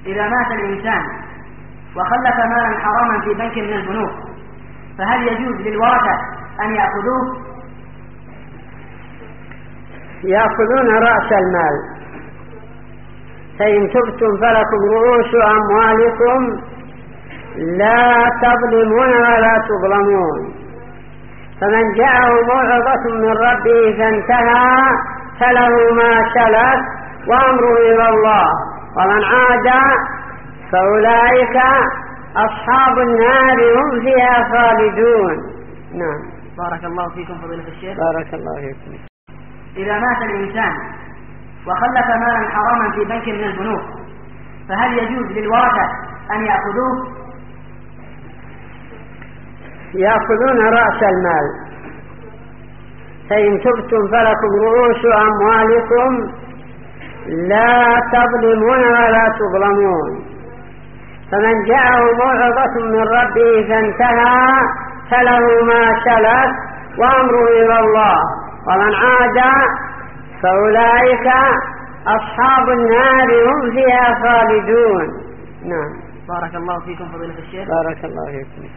إذا مات الإنسان وخلف مالا حراما في بنك من البنوك فهل يجوز للورثة أن يأخذوه؟ يأخذون رأس المال، فإن تبتم فلكم رؤوس أموالكم لا تظلمون ولا تظلمون. فمن جاءه موعظة من ربه فانتهى فله ما سلف وأمره إلى الله، ومن عاد فأولئك أصحاب النار هم فيها خالدون. نعم. بارك الله فيكم فضيلة الشيخ. بارك الله فيكم. إذا مات الإنسان وخلف مالا حراما في بنك من البنوك فهل يجوز للورثة أن يأخذوه؟ يأخذون رأس المال، فإن تبتم فلكم رؤوس أموالكم لا تظلمون ولا تظلمون. فمن جاءه موعظة من ربه فانتهى فله ما سلف وأمره إلى الله، ومن عاد فأولئك أصحاب النار هم فيها خالدون. نعم. بارك الله فيكم فضيلة الشيخ. بارك الله فيكم.